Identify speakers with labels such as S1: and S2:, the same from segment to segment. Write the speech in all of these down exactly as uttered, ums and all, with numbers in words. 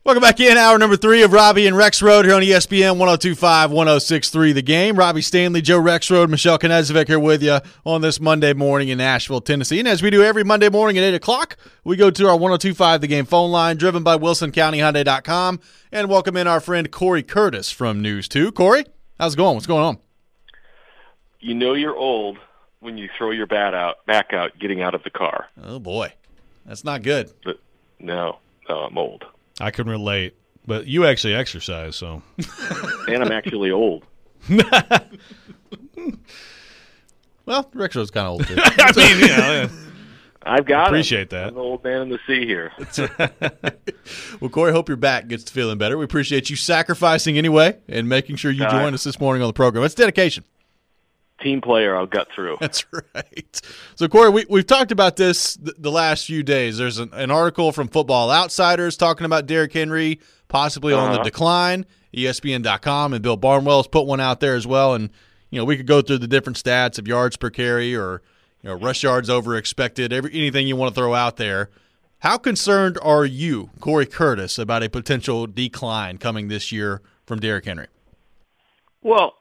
S1: Welcome back in. Hour number three of Robbie and Rex Road here on E S P N one oh two point five, one oh six point three The Game. Robbie Stanley, Joe Rexrode, Michelle Knezovic here with you on this Monday morning in Nashville, Tennessee. And as we do every Monday morning at eight o'clock, we go to our one oh two point five The Game phone line, driven by Wilson County Hyundai dot com, and welcome in our friend Corey Curtis from News two. Corey, how's it going? What's going on?
S2: You know you're old when you throw your bat out, back out getting out of the car.
S1: Oh, boy. That's not good.
S2: But no, no, I'm old.
S3: I can relate. But you actually exercise, so.
S2: And I'm actually old.
S1: Well, Rexrode's kind of old, too.
S3: I mean, you know,
S2: I've got
S3: appreciate
S2: it.
S3: that.
S2: I'm the old man in the sea here.
S1: Well, Corey, hope your back gets to feeling better. We appreciate you sacrificing anyway and making sure you
S2: Uh,
S1: join us this morning on the program. It's dedication.
S2: Team player, I'll gut through.
S1: That's right. So, Corey, we, we've talked about this th- the last few days. There's an, an article from Football Outsiders talking about Derrick Henry possibly on the
S2: Uh-huh.
S1: decline. E S P N dot com and Bill Barnwell's put one out there as well. And, you know, we could go through the different stats of yards per carry or, you know, rush yards over expected, every, anything you want to throw out there. How concerned are you, Corey Curtis, about a potential decline coming this year from Derrick Henry?
S2: Well,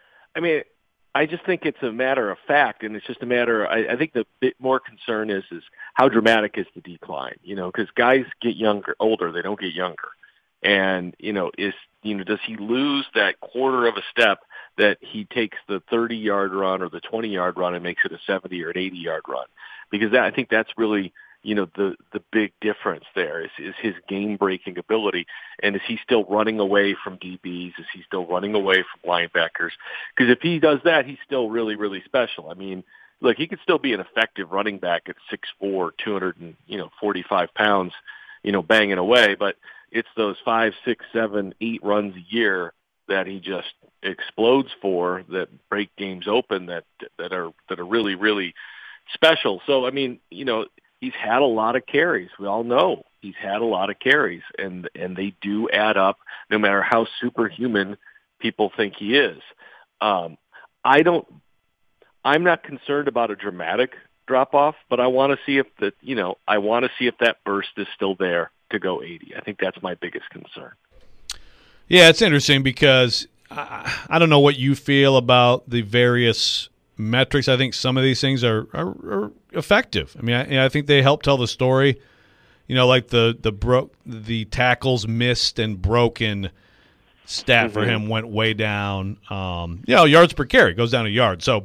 S2: I mean, I just think it's a matter of fact, and it's just a matter. I, I think the bit more concern is is how dramatic is the decline? You know, because guys get younger, older, they don't get younger, and you know, is you know, does he lose that quarter of a step that he takes the thirty yard run or the twenty yard run and makes it a seventy or an eighty yard run? Because that, I think that's really, you know, the the big difference there is, is his game-breaking ability. And is he still running away from D Bs? Is he still running away from linebackers? Because if he does that, he's still really, really special. I mean, look, he could still be an effective running back at six foot four, two hundred forty-five pounds, you know, banging away. But it's those five, six, seven, eight runs a year that he just explodes for, that break games open, that that are that are really, really special. So, I mean, you know, he's had a lot of carries. We all know he's had a lot of carries, and and they do add up no matter how superhuman people think he is. Um, I don't, I'm not concerned about a dramatic drop-off, but I want to see if that, you know, I want to see if that burst is still there to go eighty. I think that's my biggest concern.
S3: Yeah, it's interesting because I, I don't know what you feel about the various metrics. I think some of these things are, are, are effective. I mean, I, I think they help tell the story. You know, like the the broke the tackles missed and broken stat mm-hmm. for him went way down. Um, you know, yards per carry goes down a yard. So,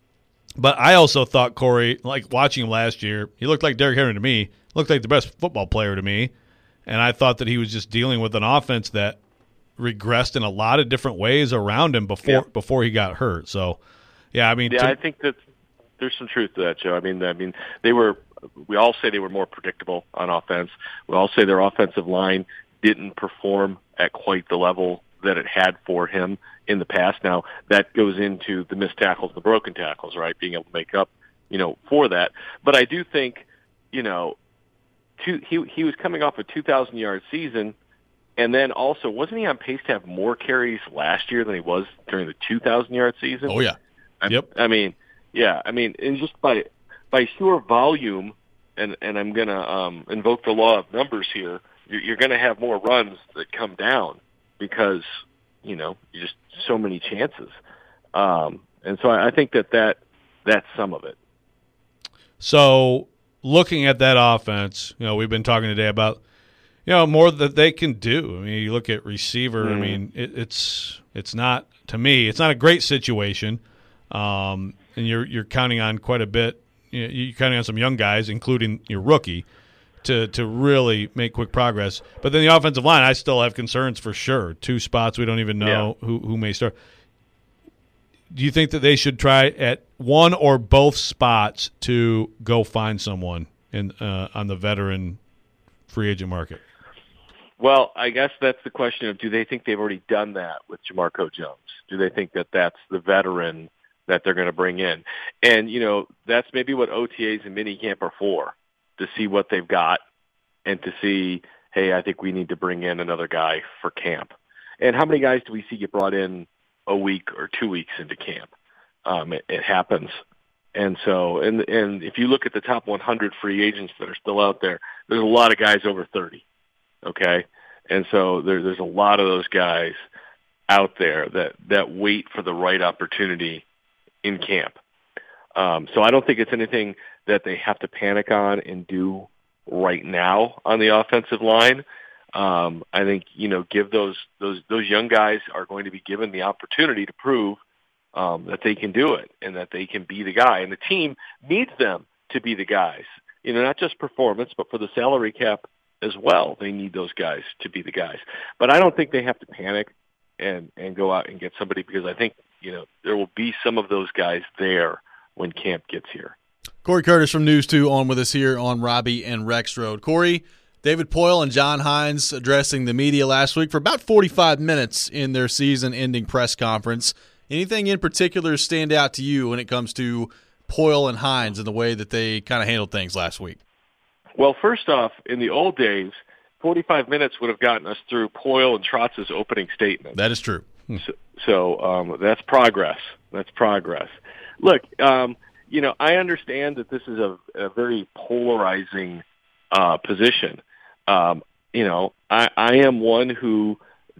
S3: but I also thought Corey, like watching him last year, he looked like Derrick Henry to me. Looked like the best football player to me, and I thought that he was just dealing with an offense that regressed in a lot of different ways around him before yeah. before he got hurt. So. Yeah, I mean,
S2: yeah,
S3: to,
S2: I think that there's some truth to that, Joe. I mean, I mean, they were. We all say they were more predictable on offense. We all say their offensive line didn't perform at quite the level that it had for him in the past. Now that goes into the missed tackles, the broken tackles, right? Being able to make up, you know, for that. But I do think, you know, two, he he was coming off a two thousand yard season. And then also, wasn't he on pace to have more carries last year than he was during the two thousand yard season?
S1: Oh yeah.
S2: I,
S3: yep.
S2: I mean, yeah. I mean, and just by by sheer volume, and and I'm gonna um, invoke the law of numbers here. You're, you're gonna have more runs that come down because you know you just so many chances, um, and so I, I think that that that's some of it.
S3: So looking at that offense, you know, we've been talking today about you know more that they can do. I mean, you look at receiver. Mm. I mean, it, it's it's not to me. It's not a great situation. Um, and you're you're counting on quite a bit. You know, you're counting on some young guys, including your rookie, to to really make quick progress. But then the offensive line, I still have concerns for sure. Two spots we don't even know yeah. who who may start. Do you think that they should try at one or both spots to go find someone in uh, on the veteran free agent market?
S2: Well, I guess that's the question of, do they think they've already done that with Jamarco Jones? Do they think that that's the veteran that they're going to bring in? And, you know, that's maybe what O T As and minicamp are for, to see what they've got and to see, hey, I think we need to bring in another guy for camp. And how many guys do we see get brought in a week or two weeks into camp? Um, it, it happens. And so, and and if you look at the top one hundred free agents that are still out there, there's a lot of guys over thirty. Okay, And so there, there's a lot of those guys out there that, that wait for the right opportunity in camp. Um, so I don't think it's anything that they have to panic on and do right now on the offensive line. Um, I think, you know, give those, those, those young guys are going to be given the opportunity to prove um, that they can do it and that they can be the guy. And the team needs them to be the guys, you know, not just performance, but for the salary cap as well. They need those guys to be the guys. But I don't think they have to panic and, and go out and get somebody, because I think, you know, there will be some of those guys there when camp gets here.
S1: Corey Curtis from News two on with us here on Robbie and Rex Road. Corey, David Poile and John Hines addressing the media last week for about forty-five minutes in their season-ending press conference. Anything in particular stand out to you when it comes to Poile and Hines and the way that they kind of handled things last week?
S2: Well, first off, in the old days, forty-five minutes would have gotten us through Poile and Trotz's opening statement.
S1: That is true.
S2: Hmm. So, so um, that's progress. That's progress. Look, um, you know, I understand that this is a, a very polarizing uh, position. Um, you know, I, I am one who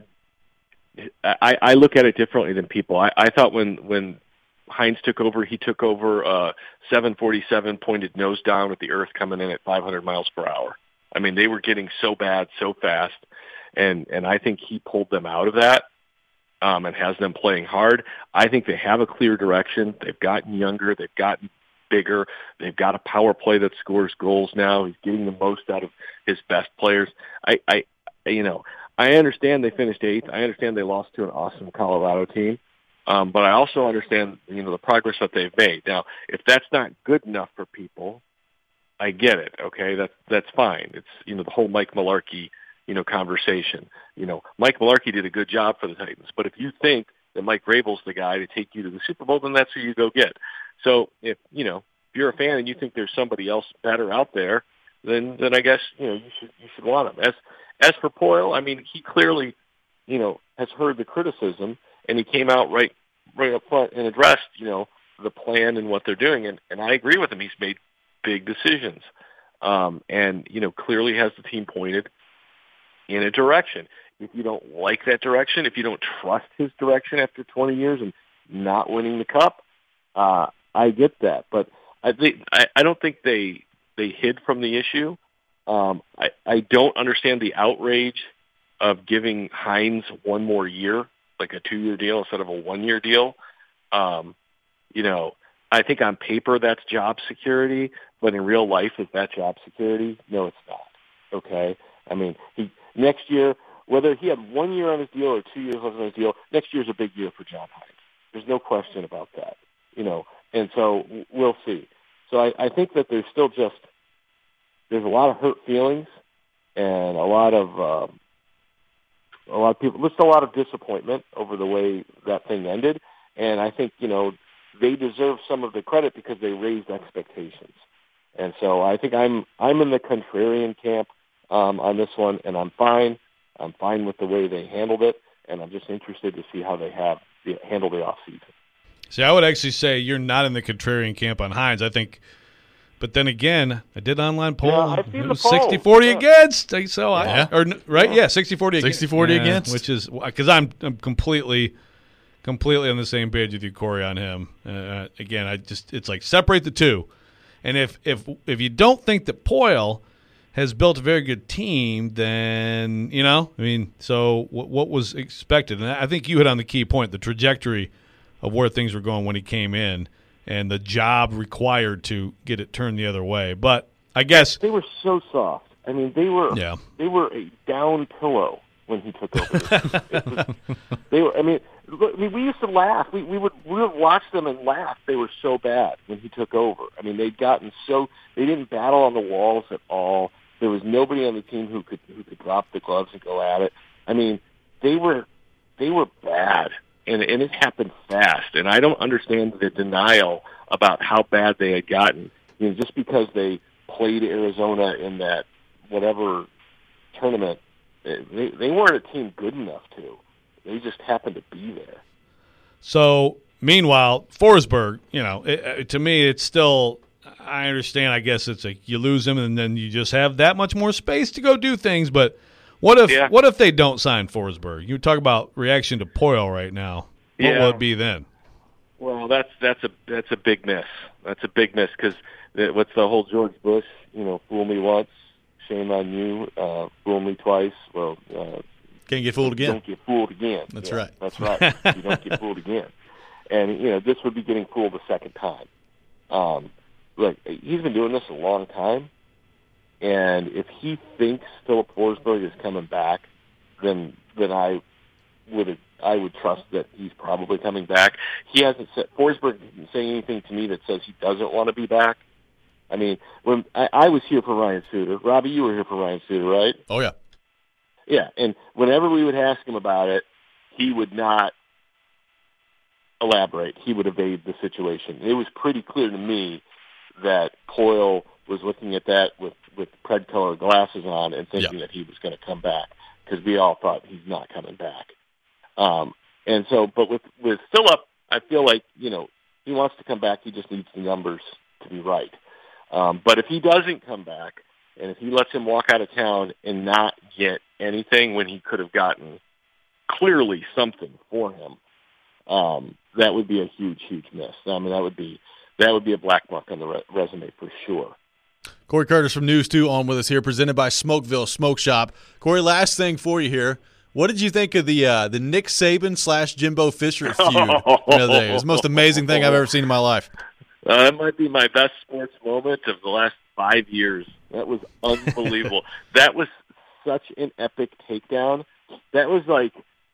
S2: I, I look at it differently than people. I, I thought when when Hines took over, he took over uh, seven forty-seven pointed nose down with the earth coming in at five hundred miles per hour. I mean, they were getting so bad so fast, and and I think he pulled them out of that. Um, and has them playing hard. I think they have a clear direction. They've gotten younger. They've gotten bigger. They've got a power play that scores goals now. He's getting the most out of his best players. I, I, you know, I understand they finished eighth. I understand they lost to an awesome Colorado team. Um, but I also understand, you know, the progress that they've made. Now, if that's not good enough for people, I get it. Okay, that's that's fine. It's, you know, the whole Mike Mularkey, you know, conversation. You know, Mike Mularkey did a good job for the Titans, but if you think that Mike Vrabel's the guy to take you to the Super Bowl, then that's who you go get. So if, you know, if you're a fan and you think there's somebody else better out there, then, then I guess, you know, you should, you should want him. As, as for Poile, I mean, he clearly, you know, has heard the criticism, and he came out right, right up front and addressed, you know, the plan and what they're doing. And, and I agree with him. He's made big decisions. Um, and, you know, clearly has the team pointed in a direction. If you don't like that direction, if you don't trust his direction after twenty years and not winning the cup, uh, I get that. But I think I, I don't think they they hid from the issue. Um, I, I don't understand the outrage of giving Hines one more year, like a two-year deal instead of a one-year deal. Um, you know, I think on paper that's job security, but in real life, is that job security? No, it's not. Okay? I mean, he, next year, whether he had one year on his deal or two years on his deal, next year's a big year for John Hines. There's no question about that, you know. And so we'll see. So I, I think that there's still just there's a lot of hurt feelings and a lot of um, a lot of people, just a lot of disappointment over the way that thing ended. And I think, you know, they deserve some of the credit because they raised expectations. And so I think I'm I'm in the contrarian camp um, on this one, and I'm fine. I'm fine with the way they handled it, and I'm just interested to see how they have the, handle the offseason.
S3: See, I would actually say you're not in the contrarian camp on Hines. I think, but then again, I did an online poll.
S2: Yeah, I've seen
S3: it
S2: the
S3: was
S2: poll.
S3: sixty forty
S2: Yeah.
S3: against. So
S1: Yeah.
S3: I, or right, yeah, sixty forty against.
S1: sixty forty
S3: Yeah,
S1: against.
S3: which is because I'm I'm completely, completely on the same page with you, Corey, on him. Uh, again, I just it's like separate the two, and if if if you don't think that Poile has built a very good team, then, you know, I mean, so what, what was expected? And I think you hit on the key point, the trajectory of where things were going when he came in and the job required to get it turned the other way. But I guess
S2: they were so soft. I mean, they were
S3: yeah.
S2: they were a down pillow when he took over. It was, they were. I mean, look, I mean, we used to laugh. We we would we would watch them and laugh. They were so bad when he took over. I mean, they'd gotten so they didn't battle on the walls at all. There was nobody on the team who could who could drop the gloves and go at it. I mean, they were they were bad, and and it happened fast. And I don't understand the denial about how bad they had gotten. You know, just because they played Arizona in that whatever tournament, they they weren't a team good enough to. They just happened to be there.
S3: So meanwhile, Forsberg, you know, it, to me, it's still. I understand. I guess it's like you lose him, and then you just have that much more space to go do things. But What if
S2: yeah.
S3: what if they don't sign Forsberg? You talk about reaction to Poyle right now. What
S2: yeah.
S3: will it be then?
S2: Well, that's that's a that's a big miss. That's a big miss because what's the whole George Bush? You know, fool me once, shame on you. Uh, fool me twice. Well, uh,
S1: can't get fooled again.
S2: Don't get fooled again.
S1: That's
S2: yeah,
S1: right.
S2: That's right. You don't get fooled again. And you know, this would be getting fooled the second time. Um, look, he's been doing this a long time, and if he thinks Philip Forsberg is coming back, then then I would I would trust that he's probably coming back. He hasn't said Forsberg didn't say anything to me that says he doesn't want to be back. I mean, when I, I was here for Ryan Suter, Robbie, you were here for Ryan Suter, right?
S1: Oh yeah,
S2: yeah. And whenever we would ask him about it, he would not elaborate. He would evade the situation. It was pretty clear to me that Poyle was looking at that with with Pred-colored glasses on and thinking
S1: yeah.
S2: that he was going to come back because we all thought he's not coming back. Um, and so, but with, with Philip, I feel like, you know, he wants to come back. He just needs the numbers to be right. Um, but if he doesn't come back and if he lets him walk out of town and not get anything when he could have gotten clearly something for him, um, that would be a huge, huge miss. I mean, that would be, that would be a black mark on the re- resume for sure.
S1: Corey Curtis from News two on with us here, presented by Smokeville Smoke Shop. Corey, last thing for you here. What did you think of the uh, the Nick Saban slash Jimbo Fisher feud the other day? It was the most amazing thing I've ever seen in my life.
S2: Uh, that might be my best sports moment of the last five years. That was unbelievable. That was such an epic takedown. That was like,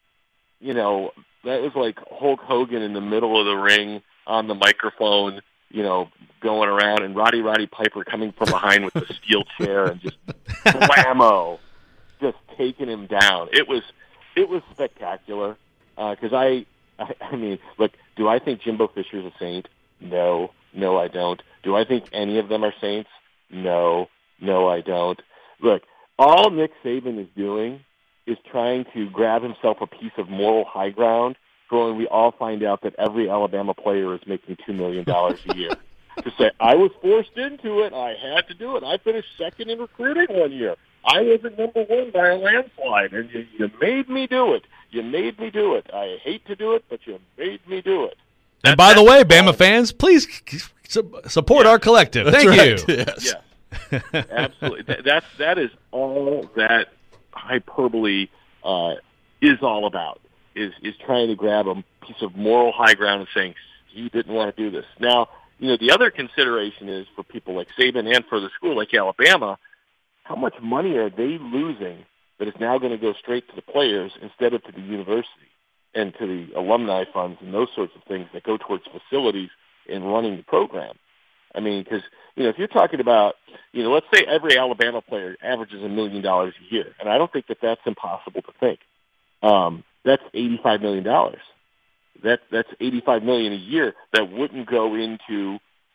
S2: you know, that was like Hulk Hogan in the middle of the ring on the microphone, you know, going around, and Roddy Roddy Piper coming from behind with the steel chair and just whammo. Just taking him down. It was, it was spectacular. Because uh, I, I, I mean, look, do I think Jimbo Fisher's a saint? No, no, I don't. Do I think any of them are saints? No, no, I don't. Look, all Nick Saban is doing is trying to grab himself a piece of moral high ground for when we all find out that every Alabama player is making two million dollars a year. To say, I was forced into it. I had to do it. I finished second in recruiting one year. I wasn't number one by a landslide, and you, you made me do it. You made me do it. I hate to do it, but you made me do it.
S3: And by the way, Bama fans, please su- support
S2: yeah.
S3: our collective.
S1: That's
S3: Thank
S1: right.
S3: you.
S1: Yes.
S2: Yeah, absolutely. That, that's that is all that hyperbole uh, is all about. Is is trying to grab a piece of moral high ground and saying you didn't want to do this. Now, you know, the other consideration is for people like Saban and for the school like Alabama. How much money are they losing that is now going to go straight to the players instead of to the university and to the alumni funds and those sorts of things that go towards facilities and running the program? I mean, because, you know, if you're talking about, you know, let's say every Alabama player averages a million dollars a year, and I don't think that that's impossible to think. Um, that's eighty-five million dollars. That, that's eighty-five million dollars a year that wouldn't go into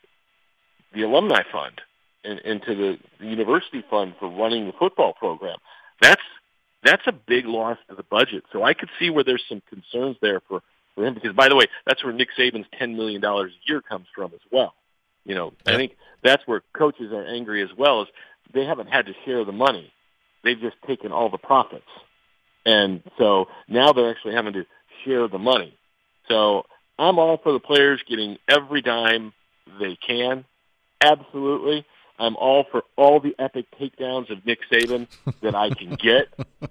S2: the alumni fund and into the, the university fund for running the football program. That's that's a big loss to the budget. So I could see where there's some concerns there for, for him because, by the way, that's where Nick Saban's ten million dollars a year comes from as well. You know, yeah. I think that's where coaches are angry as well, is they haven't had to share the money. They've just taken all the profits. And so now they're actually having to share the money. So I'm all for the players getting every dime they can. Absolutely. I'm all for all the epic takedowns of Nick Saban that I can get.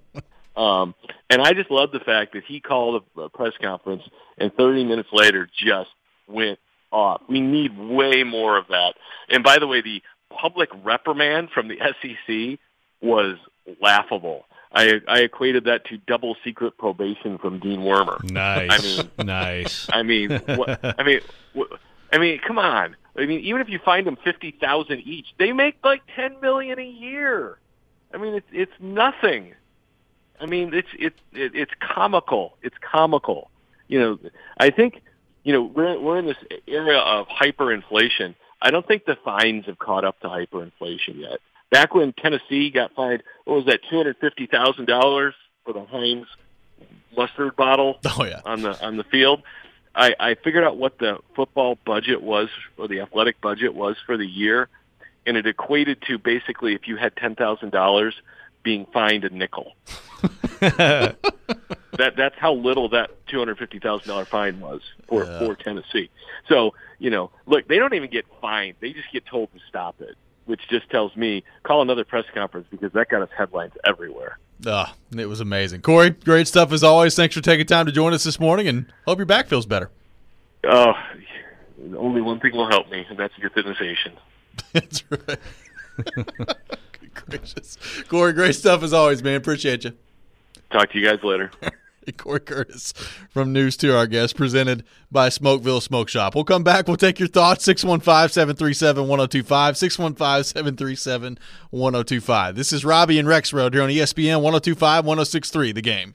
S2: Um, and I just love the fact that he called a, a press conference and thirty minutes later just went off. We need way more of that. And by the way, the public reprimand from the S E C was laughable. I, I equated that to double secret probation from Dean Wormer.
S3: Nice.
S2: I mean,
S3: nice.
S2: I mean, what, I mean, what, I mean, come on. I mean, even if you find them fifty thousand each, they make like ten million a year. I mean, it's it's nothing. I mean, it's it's it's comical. It's comical. You know, I think, you know, we're we're in this era of hyperinflation. I don't think the fines have caught up to hyperinflation yet. Back when Tennessee got fined, what was that, two hundred fifty thousand dollars for the Heinz mustard bottle
S1: oh, yeah.
S2: on the on the field? I, I figured out what the football budget was, or the athletic budget was for the year, and it equated to basically if you had ten thousand dollars being fined a nickel. that that's how little that two hundred fifty thousand dollar fine was for
S1: yeah.
S2: for Tennessee. So you know, look, they don't even get fined; they just get told to stop it, which just tells me call another press conference because that got us headlines everywhere.
S1: Uh, it was amazing. Corey, great stuff as always. Thanks for taking time to join us this morning, and hope your back feels better.
S2: Oh, only one thing will help me, and that's euthanization.
S1: That's right. Good gracious. Corey, great stuff as always, man. Appreciate you.
S2: Talk to you guys later.
S1: Corey Curtis from News two, our guest, presented by Smokeville Smoke Shop. We'll come back. We'll take your thoughts. six one five, seven three seven, one oh two five, six one five, seven three seven, one oh two five. This is Robbie and Rexroad here on E S P N one oh two five, one oh six three, The Game.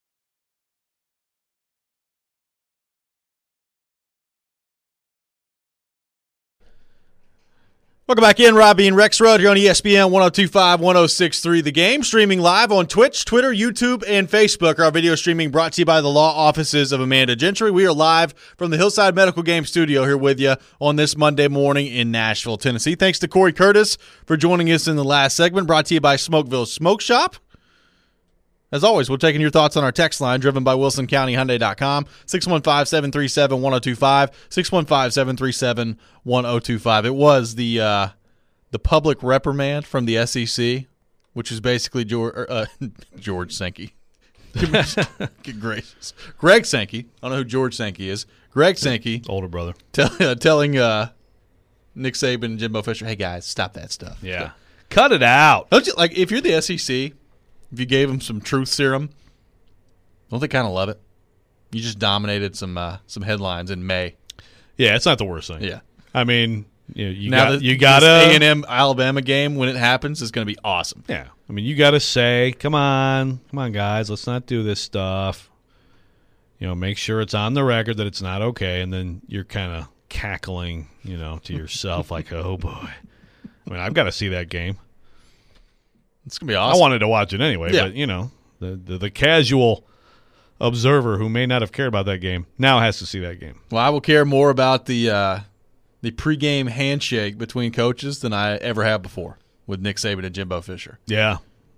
S1: Welcome back in, Robbie and Rexroad here on E S P N one oh two five, one oh six three, The Game. Streaming live on Twitch, Twitter, YouTube, and Facebook. Our video streaming brought to you by the law offices of Amanda Gentry. We are live from the Hillside Medical Game Studio here with you on this Monday morning in Nashville, Tennessee. Thanks to Corey Curtis for joining us in the last segment, brought to you by Smokeville Smoke Shop. As always, we're taking your thoughts on our text line, driven by Wilson County Hyundai dot com, six one five, seven three seven, one oh two five, six one five, seven three seven, one oh two five. It was the uh, the public reprimand from the S E C, which is basically George, uh, George Sankey. Good gracious. Greg Sankey. I don't know who George Sankey is. Greg Sankey.
S3: Older brother.
S1: Tell, uh, telling uh, Nick Saban and Jimbo Fisher, hey, guys, stop that stuff.
S3: Yeah. But, cut it out.
S1: Don't you, like, if you're the S E C, if you gave them some truth serum, don't they kind of love it? You just dominated some uh, some headlines in May.
S3: Yeah, it's not the worst thing.
S1: Yeah,
S3: I mean, you know, you
S1: now
S3: got
S1: the,
S3: you got
S1: A and M Alabama game when it happens is going to be awesome.
S3: Yeah, I mean, you got to say, come on, come on, guys, let's not do this stuff. You know, make sure it's on the record that it's not okay, and then you're kind of cackling, you know, to yourself like, oh boy. I mean, I've got to see that game.
S1: It's going to be awesome.
S3: I wanted to watch it anyway,
S1: yeah.
S3: but, you know, the, the the casual observer who may not have cared about that game now has to see that game.
S1: Well, I will care more about the uh, the pregame handshake between coaches than I ever have before with Nick Saban and Jimbo Fisher.
S3: Yeah.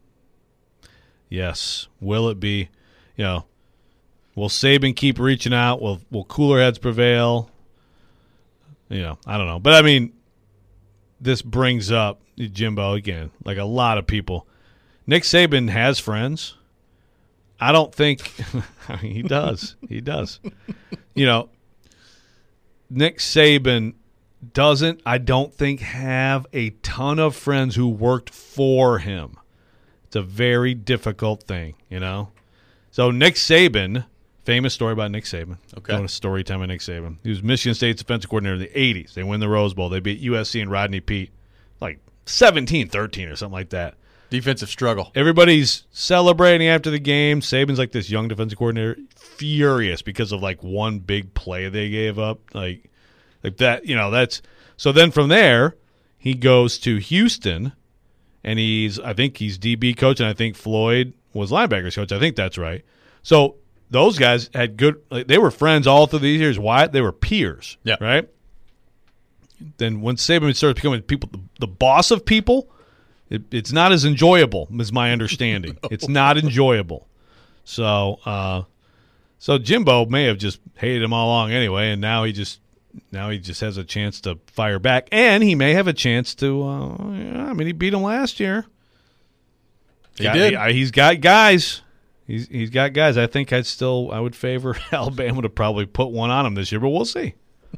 S3: Yes. Will it be, you know, will Saban keep reaching out? Will will cooler heads prevail? You know, I don't know. But, I mean, this brings up Jimbo again, like a lot of people. Nick Saban has friends. I don't think I mean, he does. He does. You know, Nick Saban doesn't, I don't think, have a ton of friends who worked for him. It's a very difficult thing, you know. So Nick Saban, famous story about Nick Saban.
S1: Okay.
S3: Going to story time with Nick Saban. He was Michigan State's defensive coordinator in the eighties. They win the Rose Bowl. They beat U S C and Rodney Peete like seventeen thirteen or something like that.
S1: Defensive struggle.
S3: Everybody's celebrating after the game. Saban's like this young defensive coordinator, furious because of like one big play they gave up. Like, like that, you know, that's so then from there, he goes to Houston and he's, I think he's D B coach, and I think Floyd was linebackers coach. I think that's right. So those guys had good, like, they were friends all through these years. Why? They were peers.
S1: Yeah.
S3: Right? Then when Saban starts becoming people, the, the boss of people, It, it's not as enjoyable, is my understanding. no. It's not enjoyable. So, uh, so Jimbo may have just hated him all along anyway, and now he just now he just has a chance to fire back, and he may have a chance to. Uh, yeah, I mean, he beat him last year.
S1: He
S3: got,
S1: did.
S3: He, he's got guys. He's he's got guys. I think I'd still I would favor Alabama to probably put one on him this year, but we'll see.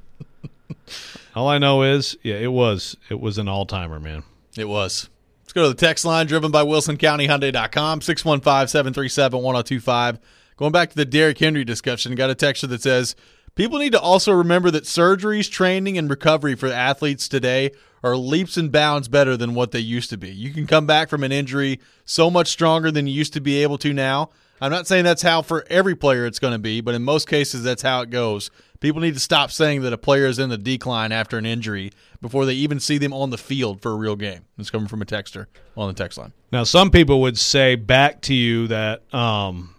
S3: All I know is, yeah, it was it was an all timer, man.
S1: It was. Let's go to the text line, driven by Wilson County Hyundai dot com, six one five, seven three seven, one oh two five. Going back to the Derrick Henry discussion, got a texture that says, people need to also remember that surgeries, training, and recovery for athletes today are leaps and bounds better than what they used to be. You can come back from an injury so much stronger than you used to be able to now. I'm not saying that's how for every player it's going to be, but in most cases that's how it goes. People need to stop saying that a player is in the decline after an injury before they even see them on the field for a real game. It's coming from a texter on the text line.
S3: Now, some people would say back to you that um,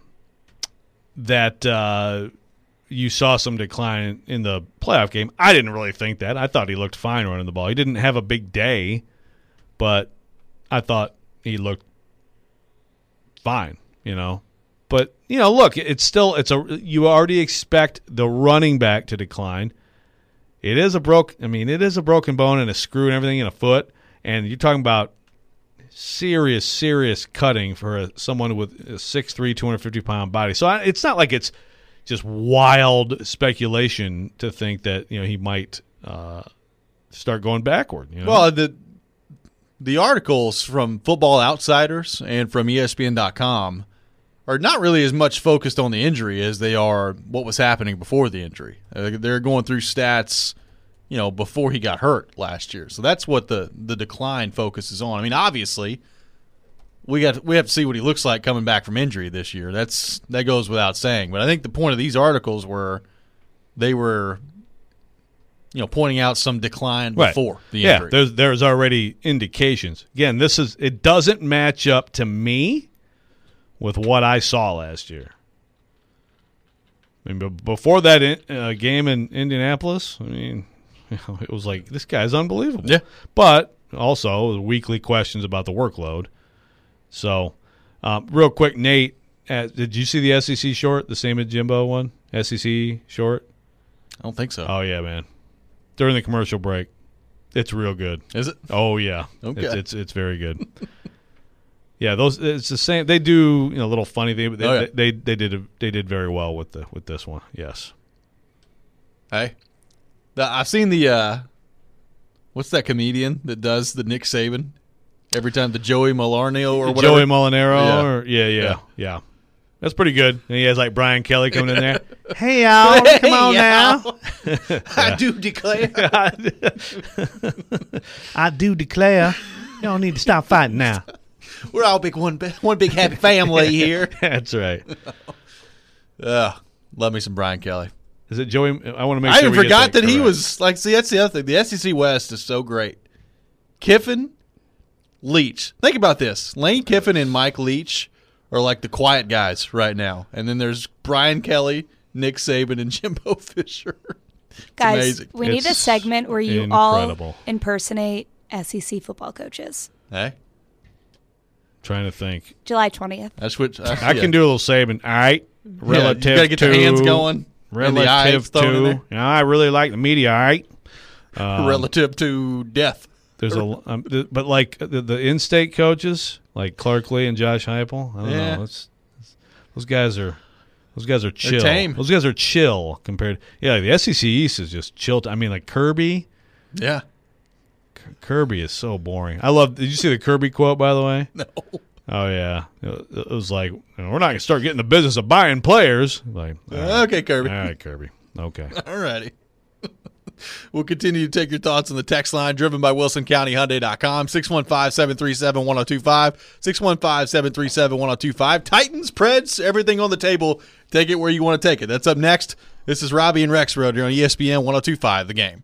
S3: that uh, you saw some decline in the playoff game. I didn't really think that. I thought he looked fine running the ball. He didn't have a big day, but I thought he looked fine, you know. But, you know, look, it's still it's a you already expect the running back to decline. It is a broke I mean, it is a broken bone and a screw and everything in a foot, and you're talking about serious serious cutting for a, someone with a six three, two hundred fifty pound body. So I, it's not like it's just wild speculation to think that, you know, he might uh, start going backward, you know?
S1: Well, the the articles from Football Outsiders and from E S P N dot com are not really as much focused on the injury as they are what was happening before the injury. Uh, they're going through stats, you know, before he got hurt last year. So that's what the, the decline focuses on. I mean, obviously, we got we have to see what he looks like coming back from injury this year. That's that goes without saying. But I think the point of these articles were they were, you know, pointing out some decline
S3: right.
S1: before the
S3: yeah,
S1: injury.
S3: there's there's already indications. Again, this is it doesn't match up to me with what I saw last year. I mean, b- before that in, uh, game in Indianapolis, I mean, you know, it was like, this guy's unbelievable.
S1: Yeah.
S3: But also weekly questions about the workload. So, um, real quick, Nate, uh, did you see the S E C short, the same as Jimbo one? S E C short?
S1: I don't think so.
S3: Oh, yeah, man. During the commercial break. It's real good.
S1: Is it?
S3: Oh, yeah.
S1: Okay.
S3: It's it's, it's very good. Yeah, those it's the same. They do, you know, a little funny thing, but they,
S1: Oh, yeah.
S3: they, they they did they did very well with the with this one. Yes.
S1: Hey, the, I've seen the uh, what's that comedian that does the Nick Saban every time, the Joey Malarneo or whatever.
S3: Joey Molinaro,
S1: Yeah.
S3: or yeah, yeah, yeah,
S1: Yeah.
S3: That's pretty good. And he has like Brian Kelly coming in there. Hey y'all, come on
S1: Hey,
S3: now.
S1: y'all. I do declare.
S3: I do declare, y'all need to stop fighting now.
S1: We're all big one, bi- one big happy family here.
S3: That's right.
S1: Ugh, love me some Brian Kelly.
S3: Is it Joey? I want to make
S1: I
S3: sure
S1: even
S3: we
S1: forgot
S3: get
S1: that, he
S3: correct.
S1: was like. See, that's the other thing. The S E C West is so great. Kiffin, Leach. Think about this: Lane Kiffin and Mike Leach are like the quiet guys right now, and then there's Brian Kelly, Nick Saban, and Jimbo Fisher. It's
S4: Guys,
S1: amazing.
S4: we need a
S3: It's
S4: segment where you
S3: incredible.
S4: all impersonate S E C football coaches.
S1: Hey,
S3: Trying to think.
S4: July twentieth.
S1: that's what uh,
S3: I
S1: yeah.
S3: can do a little Saban. All right, relative
S1: Yeah, you gotta get
S3: to
S1: the hands going, and the eyes
S3: relative
S1: thrown in
S3: to.
S1: there.
S3: You know, I really like the media. All right. Um,
S1: relative to death.
S3: There's a, um, th- but like the, the in-state coaches, like Clark Lee and Josh Heupel. I don't
S1: Yeah.
S3: know. It's, it's, those guys are, those guys are chill.
S1: tame.
S3: Those guys are chill compared. Yeah, like the S E C East is just chill. I mean, like Kirby.
S1: Yeah.
S3: Kirby is so boring. I love. Did you see the Kirby quote, by the way?
S1: No.
S3: Oh yeah, it it was like, you know, we're not gonna start getting the business of buying players. Like, all right.
S1: Okay, Kirby.
S3: All right, Kirby. Okay.
S1: All righty. We'll continue to take your thoughts on the text line driven by Wilson County Hyundai dot com, six one five, seven three seven, one zero two five, six one five, seven three seven, one zero two five. Titans, Preds, everything on the table. Take it where you want to take it. That's up next. This is Robbie and Rex Road here on E S P N one oh two five, The Game.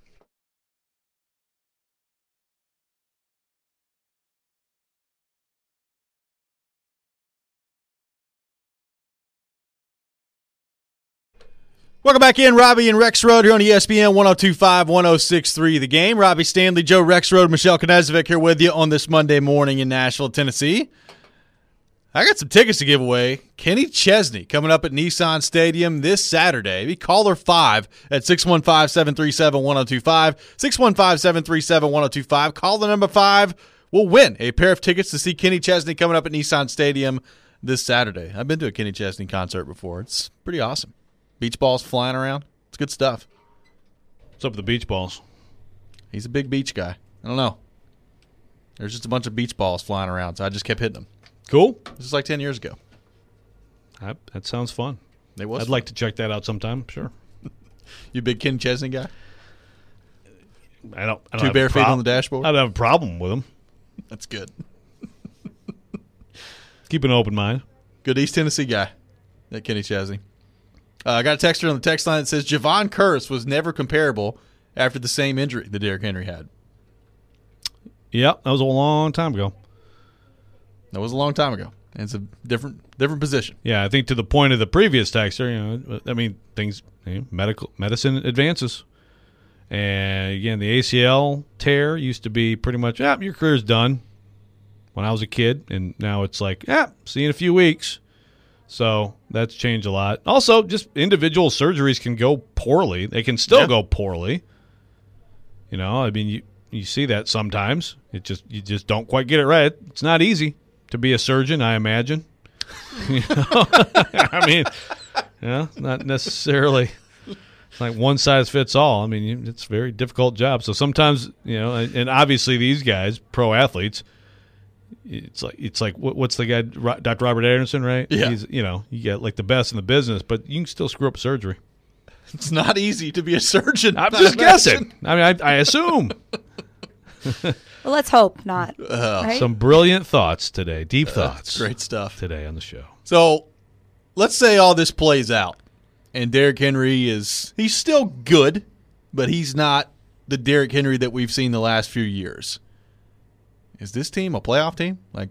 S1: Welcome back in, Robbie and Rex Road here on E S P N one oh two five, one oh six three, The Game. Robbie Stanley, Joe Rex Road, Michelle Knezovic here with you on this Monday morning in Nashville, Tennessee. I got some tickets to give away. Kenny Chesney coming up at Nissan Stadium this Saturday. Caller five at six one five, seven three seven, one oh two five, six one five, seven three seven, one oh two five. Call the number five. We'll win a pair of tickets to see Kenny Chesney coming up at Nissan Stadium this Saturday. I've been to a Kenny Chesney concert before. It's pretty awesome. Beach balls flying around. It's good stuff.
S3: What's up with the beach balls?
S1: He's a big beach guy. I don't know. There's just a bunch of beach balls flying around, so I just kept hitting them.
S3: Cool.
S1: This is like ten years ago.
S3: That, that sounds fun.
S1: It was
S3: I'd
S1: fun.
S3: like to check that out sometime. Sure.
S1: You a big Kenny Chesney guy?
S3: I don't. I don't
S1: Two
S3: have
S1: bare
S3: a
S1: feet
S3: prob-
S1: on the dashboard?
S3: I don't have a problem with them.
S1: That's good.
S3: Keep an open mind.
S1: Good East Tennessee guy, that Kenny Chesney. Uh, I got a texter on the text line that says Javon Curse was never comparable after the same injury that Derrick Henry had.
S3: Yep, that was a long time ago.
S1: That was a long time ago. And it's a different different position.
S3: Yeah, I think to the point of the previous texter, you know, I mean, things, you know, medical medicine advances, and again, the A C L tear used to be pretty much, ah, your career's done. when I was a kid, and now it's like, yeah, see you in a few weeks. So that's changed a lot. Also, just individual surgeries can go poorly. They can still
S1: yeah.
S3: go poorly. You know, I mean, you, you see that sometimes. It just you just don't quite get it right. It's not easy to be a surgeon, I imagine. You know? I mean, you know, not necessarily like one size fits all. I mean, it's a very difficult job. So sometimes, you know, and obviously these guys, pro athletes, it's like it's like what's the guy, Doctor Robert Anderson, right?
S1: Yeah.
S3: He's, you know, you get like the best in the business, but you can still screw up surgery.
S1: It's not easy to be a surgeon.
S3: I'm just guessing. I mean, I, I assume.
S4: Well, let's hope not.
S1: Uh,
S4: right?
S3: Some brilliant thoughts today, deep
S1: uh,
S3: thoughts.
S1: great stuff
S3: today on the show.
S1: So let's say all this plays out, and Derrick Henry is he's still good, but he's not the Derrick Henry that we've seen the last few years. Is this team a playoff team? Like,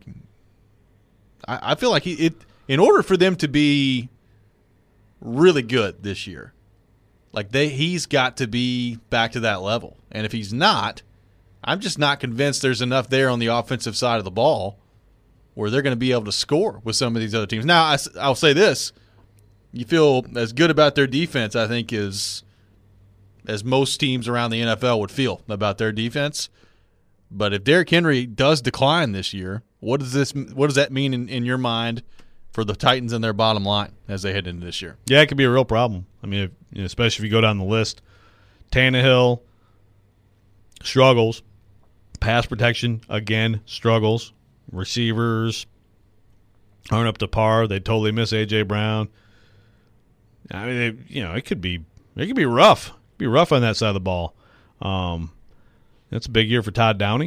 S1: I, I feel like he, it. In order for them to be really good this year, like they, he's got to be back to that level. And if he's not, I'm just not convinced there's enough there on the offensive side of the ball where they're going to be able to score with some of these other teams. Now, I, I'll say this: you feel as good about their defense, I think, as as most teams around the N F L would feel about their defense. But if Derrick Henry does decline this year, what does this? What does that mean in, in your mind for the Titans and their bottom line as they head into this year?
S3: Yeah, it could be a real problem. I mean, if, you know, especially if you go down the list, Tannehill struggles, pass protection again struggles, receivers aren't up to par. They totally miss A J Brown. I mean, they, you know, it could be it could be rough. It could be rough on that side of the ball. Um, That's a big year for Todd Downing.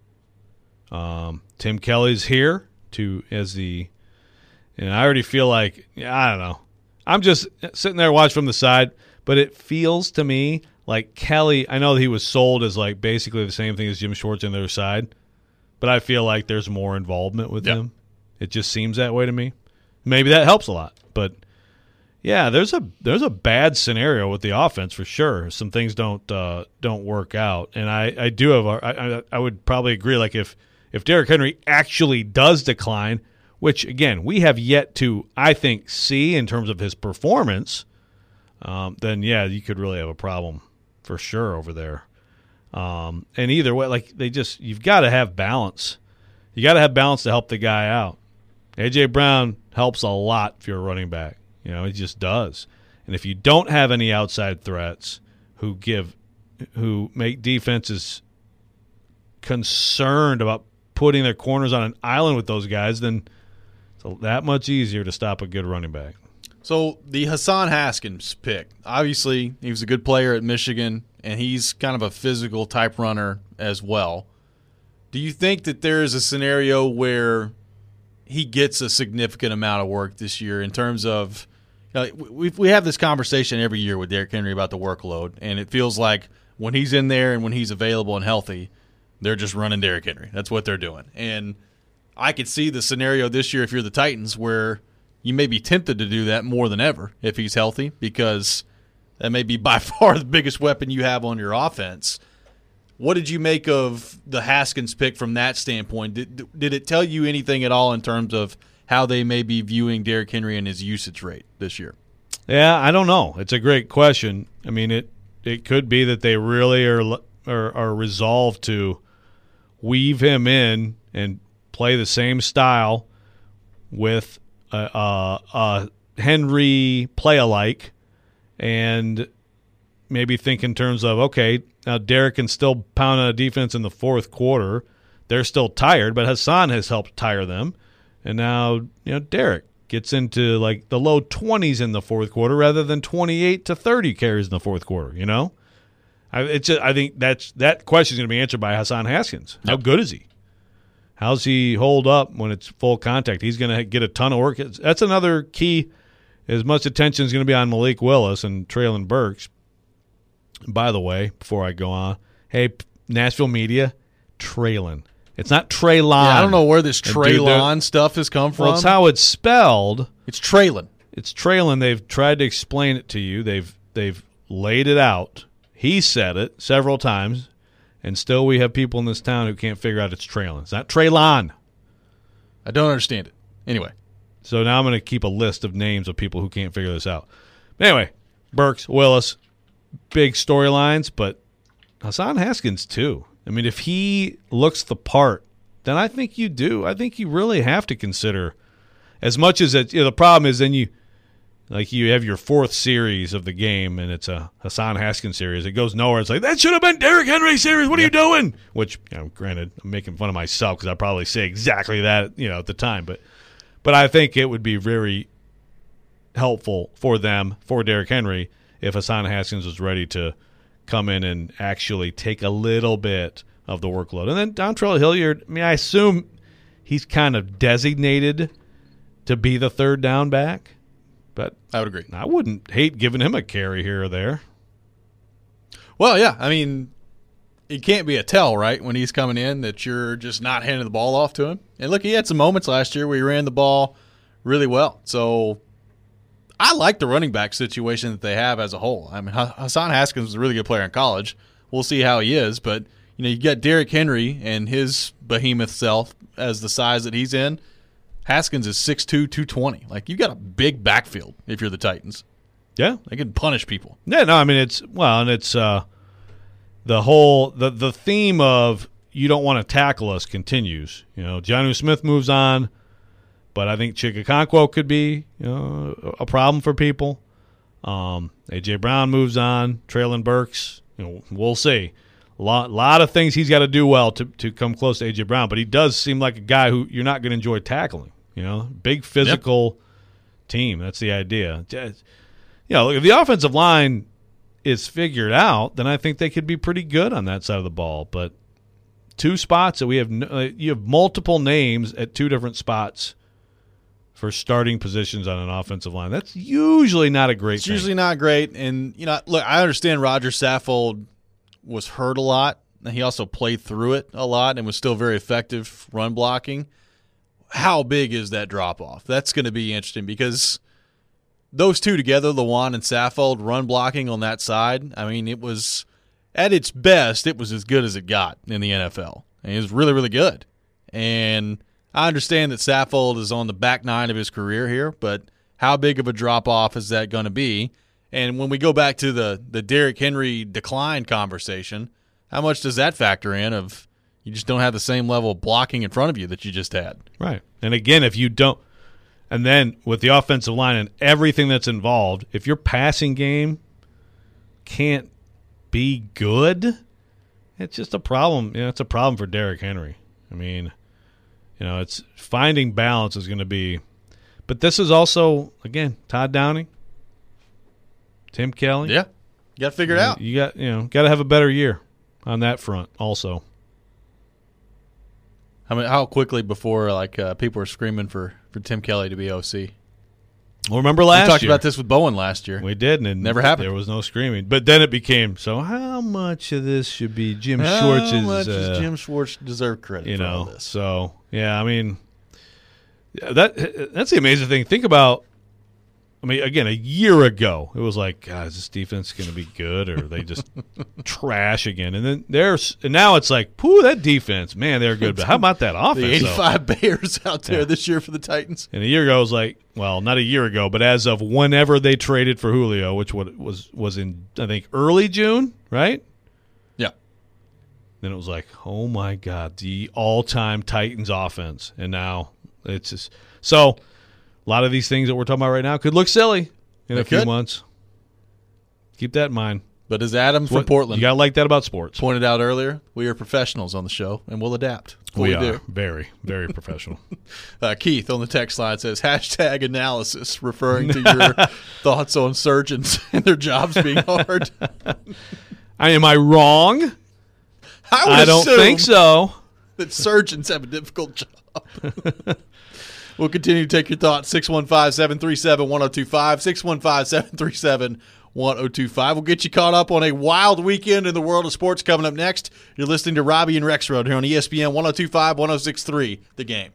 S3: Um, Tim Kelly's here to as the, and I already feel like I don't know. I'm just sitting there watching from the side, but it feels to me like Kelly. I know that he was sold as like basically the same thing as Jim Schwartz on the other side, but I feel like there's more involvement with
S1: yep.
S3: him. It just seems that way to me. Maybe that helps a lot, but yeah, there's a there's a bad scenario with the offense for sure. Some things don't uh, don't work out, and I, I do have a, I, I would probably agree. Like if if Derrick Henry actually does decline, which again we have yet to I think see in terms of his performance, um, then yeah, you could really have a problem for sure over there. Um, and either way, like they just you've got to have balance. You got to have balance to help the guy out. A J Brown helps a lot if you're a running back. You know, it just does. And if you don't have any outside threats who give, who make defenses concerned about putting their corners on an island with those guys, then it's that much easier to stop a good running back.
S1: So the Hassan Haskins pick, obviously he was a good player at Michigan, and he's kind of a physical type runner as well. Do you think that there is a scenario where he gets a significant amount of work this year in terms of uh, we we have this conversation every year with Derrick Henry about the workload, and it feels like when he's in there and when he's available and healthy, they're just running Derrick Henry. That's what they're doing. And I could see the scenario this year if you're the Titans where you may be tempted to do that more than ever if he's healthy, because that may be by far the biggest weapon you have on your offense. What did you make of the Haskins pick from that standpoint? Did, did it tell you anything at all in terms of how they may be viewing Derrick Henry and his usage rate this year?
S3: Yeah, I don't know. It's a great question. I mean, it it could be that they really are are, are resolved to weave him in and play the same style with a, a, a Henry play-alike, and maybe think in terms of, okay, now Derrick can still pound on a defense in the fourth quarter. They're still tired, but Hassan has helped tire them. And now, you know, Derrick gets into like the low twenties in the fourth quarter rather than twenty-eight to thirty carries in the fourth quarter, you know? I, it's just, I think that's that question is going to be answered by Hassan Haskins. How good is he? How's he hold up when it's full contact? He's going to get a ton of work. It's, that's another key. As much attention is going to be on Malik Willis and Treylon Burks. By the way, before I go on, hey, Nashville media, Treylon. It's not Treylon.
S1: Yeah, I don't know where this Treylon stuff has come from.
S3: Well, it's how it's spelled.
S1: It's Treylon.
S3: It's Treylon. They've tried to explain it to you. They've they've laid it out. He said it several times, and still we have people in this town who can't figure out it's Treylon. It's not Treylon.
S1: I don't understand it. Anyway.
S3: So now I'm going to keep a list of names of people who can't figure this out. Anyway, Burks, Willis, big storylines, but Hassan Haskins too. I mean, if he looks the part, then I think you do. I think you really have to consider, as much as it, you know, the problem is then you, like you have your fourth series of the game and it's a Hassan Haskins series. It goes nowhere. It's like, that should have been Derrick Henry series. What are yeah. you doing? Which, you know, granted, I'm making fun of myself because I probably say exactly that, you know, at the time, but. But I think it would be very helpful for them, for Derrick Henry, if Hassan Haskins was ready to come in and actually take a little bit of the workload. And then Dontrell Hilliard, I mean, I assume he's kind of designated to be the third down back. But
S1: I would agree.
S3: I wouldn't hate giving him a carry here or there.
S1: Well, yeah. I mean, it can't be a tell, right, when he's coming in that you're just not handing the ball off to him. And look, he had some moments last year where he ran the ball really well. So I like the running back situation that they have as a whole. I mean, Hassan Haskins was a really good player in college. We'll see how he is. But, you know, you got Derrick Henry and his behemoth self as the size that he's in. Haskins is six two, two twenty. Like, you got a big backfield if you're the Titans.
S3: Yeah.
S1: They can punish people.
S3: Yeah, no, I mean, it's, well, and it's uh, the whole, the, the theme of, you don't want to tackle us continues. You know, Jonnu Smith moves on, but I think Chikakonkwo could be, you know, a problem for people. Um, A J. Brown moves on. Treylon Burks, you know, we'll see. A lot, lot of things he's got to do well to, to come close to A J. Brown, but he does seem like a guy who you're not going to enjoy tackling. You know, big physical yep. team. That's the idea. You know, if the offensive line is figured out, then I think they could be pretty good on that side of the ball, but two spots that we have, uh, you have multiple names at two different spots for starting positions on an offensive line. That's usually not a great
S1: it's
S3: thing.
S1: It's usually not great. And, you know, look, I understand Roger Saffold was hurt a lot. He also played through it a lot and was still very effective run blocking. How big is that drop-off? That's going to be interesting because those two together, Lewan and Saffold, run blocking on that side, I mean, it was – at its best, it was as good as it got in the N F L. And it was really, really good. And I understand that Saffold is on the back nine of his career here, but how big of a drop-off is that going to be? And when we go back to the, the Derrick Henry decline conversation, how much does that factor in of you just don't have the same level of blocking in front of you that you just had?
S3: Right. And again, if you don't – and then with the offensive line and everything that's involved, if your passing game can't be good, it's just a problem. You know, it's a problem for Derrick Henry. I mean, you know, it's finding balance is going to be, but this is also, again, Todd Downing, Tim Kelly.
S1: Yeah, you got to figure it out.
S3: You got, you know, got to have a better year on that front also.
S1: I mean, how quickly before like uh, people were screaming for, for Tim Kelly to be O C?
S3: Well, remember last year.
S1: We talked
S3: year.
S1: about this with Bowen last year.
S3: We did, and it
S1: never happened.
S3: There was no screaming. But then it became, so how much of this should be Jim
S1: how
S3: Schwartz's?
S1: How much
S3: uh,
S1: does Jim Schwartz deserve credit
S3: you
S1: for
S3: know,
S1: all this?
S3: So, yeah, I mean, that that's the amazing thing. Think about, I mean, again, a year ago, it was like, God, is this defense going to be good, or are they just trash again? And then there's, and now it's like, pooh, that defense, man, they're good. But how about that offense?
S1: The eighty-five
S3: though?
S1: Bears out there yeah. this year for the Titans.
S3: And a year ago, it was like, well, not a year ago, but as of whenever they traded for Julio, which was was in, I think, early June, right?
S1: Yeah.
S3: Then it was like, oh, my God, the all-time Titans offense. And now it's just – so – a lot of these things that we're talking about right now could look silly in
S1: they
S3: a few
S1: could.
S3: months. Keep that in mind.
S1: But as Adams from
S3: what,
S1: Portland,
S3: you got to like that about sports.
S1: Pointed out earlier, we are professionals on the show, and we'll adapt.
S3: We,
S1: we
S3: are
S1: do.
S3: very, very professional.
S1: uh, Keith on the text line says, hashtag analysis, referring to your thoughts on surgeons and their jobs being hard.
S3: I, am I wrong?
S1: I, would
S3: I don't think so.
S1: That surgeons have a difficult job. We'll continue to take your thoughts. six one five, seven three seven, one oh two five, six one five, seven three seven, one oh two five. We'll get you caught up on a wild weekend in the world of sports coming up next. You're listening to Robbie and Rexroad here on E S P N one oh two five, one oh six three, The Game.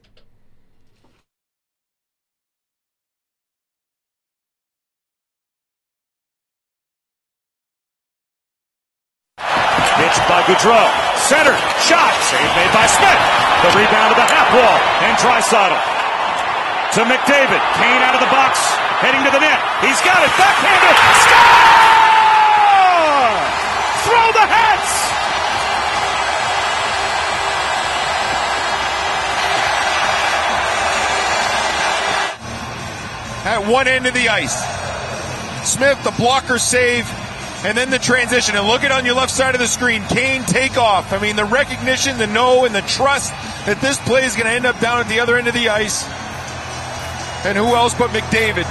S5: Pitch by Goudreau. Center. Shot. Save made by Smith. The rebound to the half wall. And Draisaitl to McDavid. Kane out of the box. Heading to the net. He's got it. Backhanded. Score! Throw the hats!
S6: At one end of the ice. Smith, the blocker save, and then the transition. And look at on your left side of the screen, Kane take off. I mean, the recognition, the know, and the trust that this play is going to end up down at the other end of the ice. And who else but McDavid?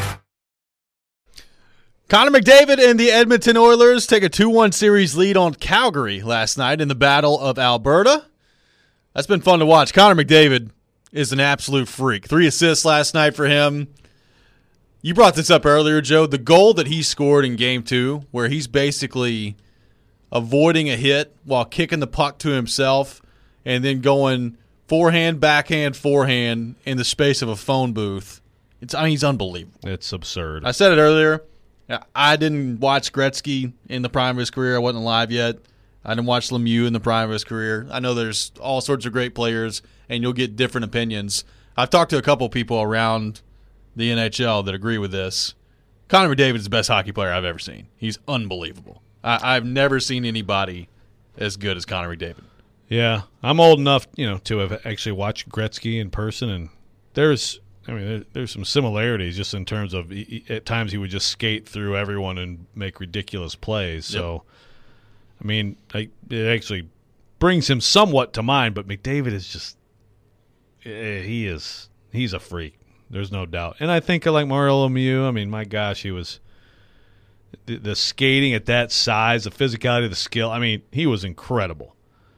S1: Connor McDavid and the Edmonton Oilers take a two one series lead on Calgary last night in the Battle of Alberta. That's been fun to watch. Connor McDavid is an absolute freak. Three assists last night for him. You brought this up earlier, Joe. The goal that he scored in game two, where he's basically avoiding a hit while kicking the puck to himself and then going forehand, backhand, forehand in the space of a phone booth. It's I mean, he's unbelievable.
S3: It's absurd.
S1: I said it earlier. I didn't watch Gretzky in the prime of his career. I wasn't alive yet. I didn't watch Lemieux in the prime of his career. I know there's all sorts of great players, and you'll get different opinions. I've talked to a couple people around the N H L that agree with this. Connor McDavid is the best hockey player I've ever seen. He's unbelievable. I, I've never seen anybody as good as Connor McDavid.
S3: Yeah, I'm old enough, you know, to have actually watched Gretzky in person, and there's, I mean, there, there's some similarities just in terms of he, at times he would just skate through everyone and make ridiculous plays. Yep. So, I mean, I, it actually brings him somewhat to mind, but McDavid is just, eh, he is, he's a freak. There's no doubt. And I think I like Mario Lemieux. I mean, my gosh, he was the, the skating at that size, the physicality, the skill. I mean, he was incredible.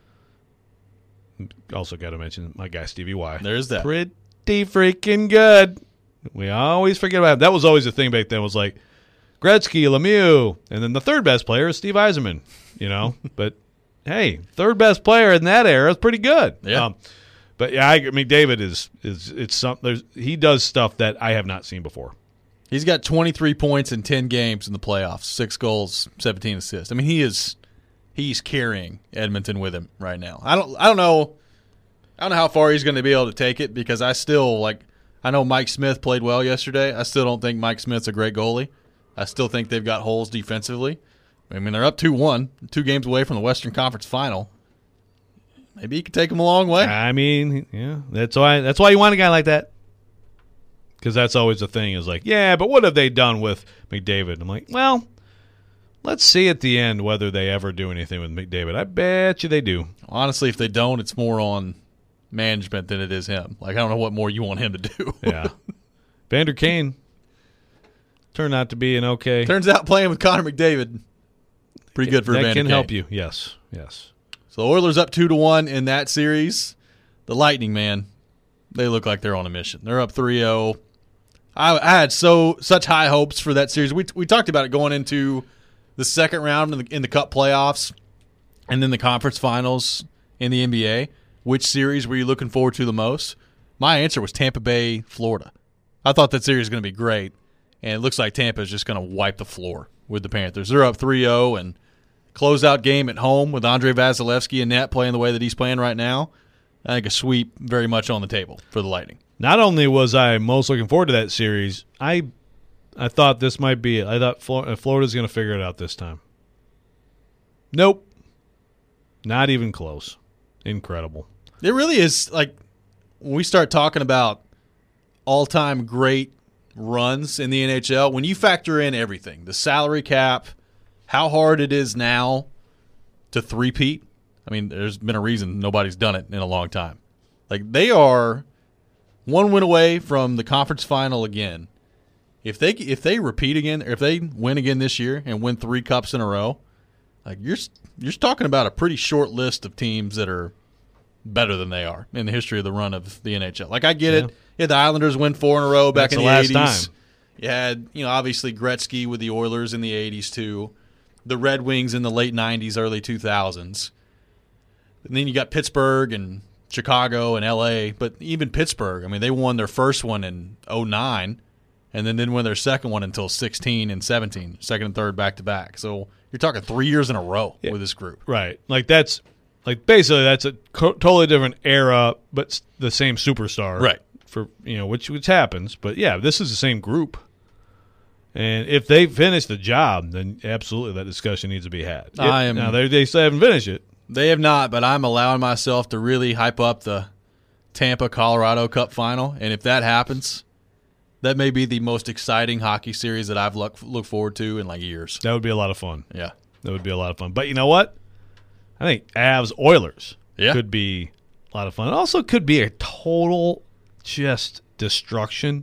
S3: Also got to mention my guy Stevie Y.
S1: There's that.
S3: Pretty freaking good. We always forget about him. That was always the thing back then, was like Gretzky, Lemieux, and then the third best player is Steve Yzerman, you know. But, hey, third best player in that era is pretty good.
S1: Yeah. Um,
S3: But yeah, I mean, David is is it's some there's he does stuff that I have not seen before.
S1: He's got twenty-three points in ten games in the playoffs, six goals, seventeen assists. I mean, he is he's carrying Edmonton with him right now. I don't I don't know I don't know how far he's going to be able to take it, because I still like I know Mike Smith played well yesterday. I still don't think Mike Smith's a great goalie. I still think they've got holes defensively. I mean, they're up two one, two games away from the Western Conference Final. Maybe he could take him a long way.
S3: I mean, yeah, that's why that's why you want a guy like that. Because that's always the thing, is like, yeah, but what have they done with McDavid? I'm like, well, let's see at the end whether they ever do anything with McDavid. I bet you they do.
S1: Honestly, if they don't, it's more on management than it is him. Like, I don't know what more you want him to do.
S3: Yeah. Vander Kane turned out to be an okay.
S1: Turns out playing with Connor McDavid, pretty good for
S3: that
S1: Vander Kane.
S3: That can help you. Yes, yes.
S1: So the Oilers up two to one in that series. The Lightning, man, they look like they're on a mission. They're up three oh. I, I had so such high hopes for that series. We we talked about it going into the second round in the, in the Cup playoffs, and then the conference finals in the N B A. Which series were you looking forward to the most? My answer was Tampa Bay, Florida. I thought that series was going to be great, and it looks like Tampa is just going to wipe the floor with the Panthers. They're up three oh, and closeout game at home with Andrei Vasilevsky in net playing the way that he's playing right now. I think a sweep very much on the table for the Lightning.
S3: Not only was I most looking forward to that series, I I thought this might be it. I thought Florida's going to figure it out this time. Nope. Not even close. Incredible.
S1: It really is, like, when we start talking about all-time great runs in the N H L, when you factor in everything, the salary cap, how hard it is now to three-peat. I mean, there's been a reason nobody's done it in a long time. Like, they are one win away from the conference final again. If they if they repeat again, or if they win again this year and win three cups in a row, like you're you're talking about a pretty short list of teams that are better than they are in the history of the run of the N H L. Like, I get
S3: yeah.
S1: it. Yeah, the Islanders win four in a row back
S3: That's
S1: in the,
S3: the last
S1: eighties.
S3: Time.
S1: You had, you know, obviously Gretzky with the Oilers in the eighties too. The Red Wings in the late nineties, early two thousands. And then you got Pittsburgh and Chicago and L A. But even Pittsburgh, I mean, they won their first one in oh nine and then didn't win their second one until sixteen and seventeen, second and third back-to-back. So you're talking three years in a row yeah. with this group.
S3: Right. Like, that's – like basically that's a co- totally different era, but s- the same superstar,
S1: Right.
S3: For you know, which which happens, but yeah, this is the same group. And if they finish the job, then absolutely that discussion needs to be had.
S1: I
S3: It-
S1: am-
S3: now they they still haven't finished it.
S1: They have not, but I'm allowing myself to really hype up the Tampa Colorado Cup final, and if that happens, that may be the most exciting hockey series that I've look look forward to in like years.
S3: That would be a lot of fun.
S1: Yeah,
S3: That would be a lot of fun. But you know what? I think Avs Oilers
S1: Yeah.
S3: could be a lot of fun. It also could be a total just destruction.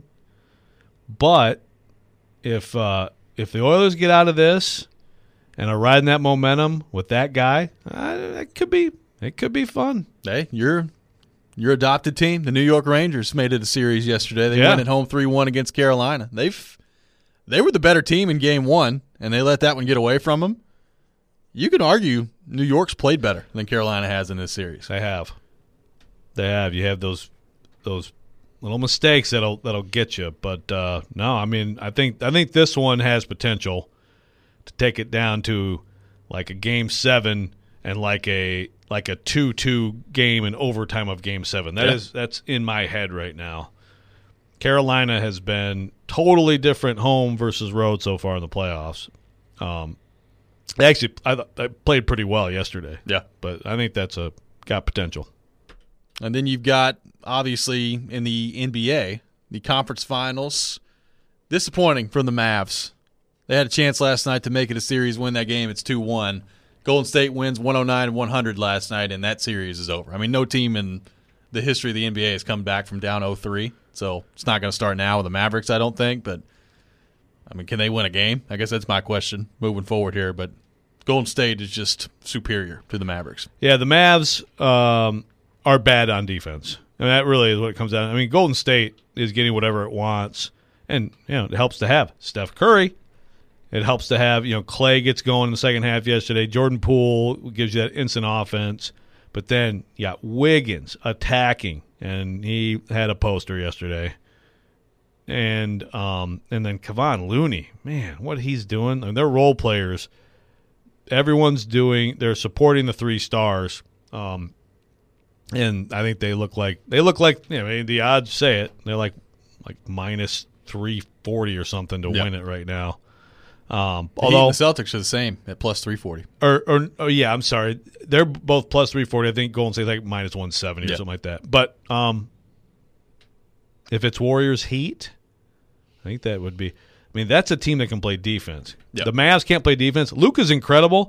S3: But if uh, if the Oilers get out of this and are riding that momentum with that guy, uh, it could be it could be fun.
S1: hey, your your adopted team, the New York Rangers, made it a series yesterday. They
S3: Yeah.
S1: went at home three one against Carolina. They've they were the better team in game one, and they let that one get away from them. You could argue New York's played better than Carolina has in this series.
S3: They have, they have. You have those those little mistakes that'll that'll get you. But uh, no, I mean, I think I think this one has potential to take it down to like a game seven and like a like a two two game in overtime of game seven. That
S1: Yeah.
S3: is that's in my head right now. Carolina has been totally different home versus road so far in the playoffs. Um, they actually I, th- I played pretty well yesterday.
S1: Yeah.
S3: But I think that's a got potential.
S1: And then you've got, obviously, in the N B A, the conference finals. Disappointing from the Mavs. They had a chance last night to make it a series, win that game. It's two one. Golden State wins one oh nine one hundred last night, and that series is over. I mean, no team in the history of the N B A has come back from down oh three, so it's not going to start now with the Mavericks, I don't think. But, I mean, can they win a game? I guess that's my question moving forward here. But Golden State is just superior to the Mavericks.
S3: Yeah, the Mavs um, are bad on defense. I mean, that really is what it comes down to. I mean, Golden State is getting whatever it wants, and you know it helps to have Steph Curry. It helps to have, you know, Clay gets going in the second half yesterday. Jordan Poole gives you that instant offense. But then you got Wiggins attacking, and he had a poster yesterday. And um, and then Kevon Looney, man, what he's doing. I mean, they're role players. Everyone's doing, they're supporting the three stars. Um, and I think they look like, they look like, you know, I mean, the odds say it. They're like like minus three forty or something to
S1: Yeah.
S3: win it right now. Um,
S1: The Heat
S3: although,
S1: and the Celtics are the same at plus three forty.
S3: or, or oh yeah, I'm sorry, they're both plus three forty. I think Golden State's like minus one seventy
S1: Yeah.
S3: or something like that. But um, if it's Warriors Heat, I think that would be. I mean, that's a team that can play defense.
S1: Yep.
S3: The Mavs can't play defense. Luka's incredible.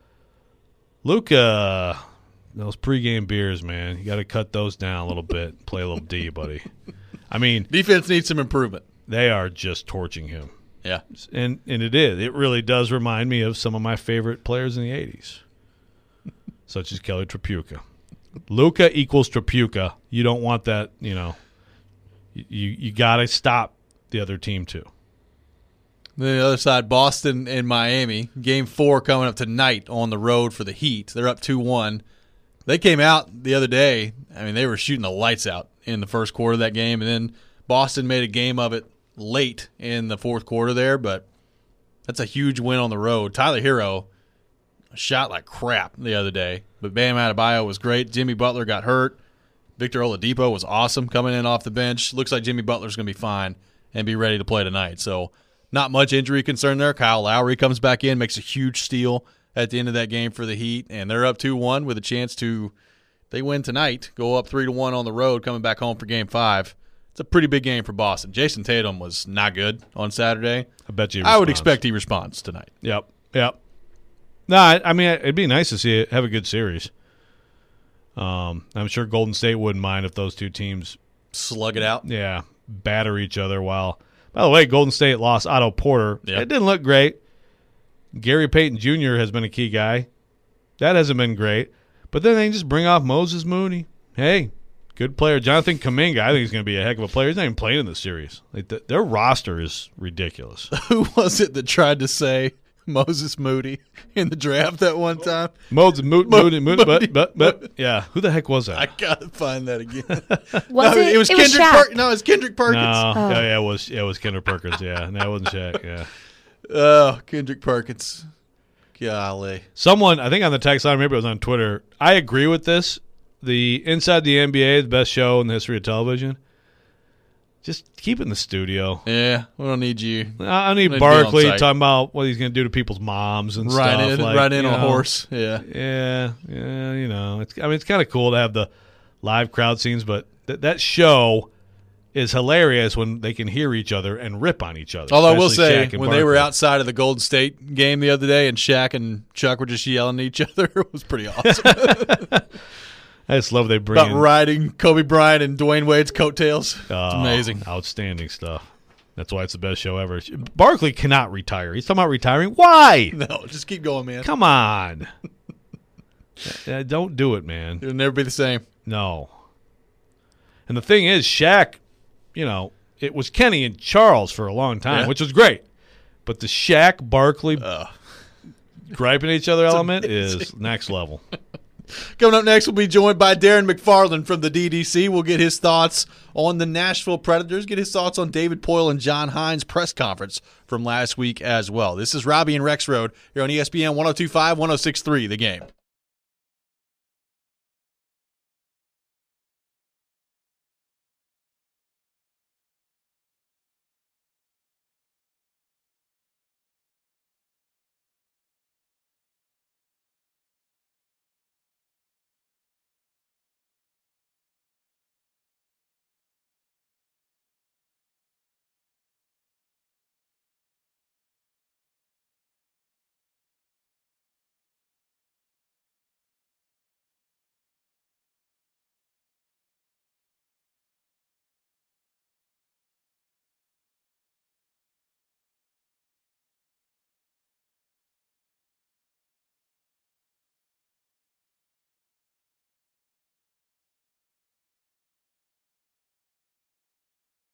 S3: Luka, those pregame beers, man, you got to cut those down a little bit. Play a little D, buddy. I mean,
S1: Defense needs some improvement.
S3: they are just torching him.
S1: Yeah.
S3: And and it is. It really does remind me of some of my favorite players in the eighties, such as Kelly Tripucka. Luka equals Tripucka. You don't want that, you know. You you got to stop the other team too.
S1: Then the other side, Boston and Miami. Game four coming up tonight on the road for the Heat. They're up two one. They came out the other day. I mean, they were shooting the lights out in the first quarter of that game, and then Boston made a game of it late in the fourth quarter there, but that's a huge win on the road. Tyler Hero shot like crap the other day, but Bam Adebayo was great. Jimmy Butler got hurt. Victor Oladipo was awesome coming in off the bench. Looks like Jimmy Butler's going to be fine and be ready to play tonight. So not much injury concern there. Kyle Lowry comes back in, makes a huge steal at the end of that game for the Heat, and they're up two one with a chance to, if they win tonight, go up three to one on the road coming back home for game five. It's a pretty big game for Boston. Jason Tatum was not good on Saturday.
S3: I bet you. He
S1: I would
S3: responds.
S1: expect he responds tonight.
S3: Yep. Yep. No, I, I mean it'd be nice to see it have a good series. Um, I'm sure Golden State wouldn't mind if those two teams,
S1: Slug it out.
S3: yeah, batter each other. While, by the way, Golden State lost Otto Porter.
S1: Yeah.
S3: It didn't look great. Gary Payton Junior has been a key guy. That hasn't been great. But then they just bring off Moses Moody. Hey, good player. Jonathan Kuminga, I think he's going to be a heck of a player. He's not even playing in the series. Like the, their roster is ridiculous.
S1: Who was it that tried to say Moses Moody in the draft that one time?
S3: Moses Moody,
S1: Mo-
S3: Moody, Moody,
S1: Moody.
S3: but, but, but, yeah. Who the heck was that?
S1: I gotta find that again.
S4: Was
S1: no,
S4: it?
S1: it was
S4: It was
S1: Kendrick.
S4: Shaq.
S1: Per- no, it's Kendrick Perkins.
S3: No,
S4: Oh.
S3: oh, yeah, it was yeah, it was Kendrick Perkins. Yeah, no, it wasn't Shaq. Yeah,
S1: Oh, Kendrick Perkins. Golly.
S3: Someone, I think on the text line, maybe it was on Twitter, I agree with this. The Inside the N B A, the best show in the history of television. Just keep it in the studio.
S1: Yeah, we don't need you.
S3: I need
S1: Need
S3: Barkley
S1: to be on site.
S3: talking about what he's going to do to people's moms and
S1: Right
S3: stuff.
S1: in,
S3: like,
S1: right in
S3: you
S1: on a
S3: know,
S1: horse. Yeah.
S3: Yeah, yeah, you know. It's, I mean, it's kind of cool to have the live crowd scenes, but th- that show is hilarious when they can hear each other and rip on each other.
S1: Although I will
S3: especially
S1: say,
S3: Shaq and
S1: when they were
S3: Barkley.
S1: outside of the Golden State game the other day and Shaq and Chuck were just yelling at each other, it was pretty awesome.
S3: I just love they bring
S1: About
S3: in
S1: riding Kobe Bryant and Dwayne Wade's coattails. It's
S3: Oh,
S1: amazing.
S3: outstanding stuff. That's why it's the best show ever. Barkley cannot retire. He's talking about retiring. Why?
S1: No, just keep going, man.
S3: Come on. Uh, don't do it, man.
S1: It'll never be the same.
S3: No. And the thing is, Shaq, you know, it was Kenny and Charles for a long time,
S1: Yeah.
S3: which was great. But the Shaq Barkley
S1: Uh,
S3: griping at each other element
S1: amazing.
S3: is next level.
S1: Coming up next, we'll be joined by Darren McFarland from the D D C. We'll get his thoughts on the Nashville Predators, get his thoughts on David Poyle and John Hines' press conference from last week as well. This is Robbie and Rex Road here on E S P N one oh two point five, one oh six point three, The Game.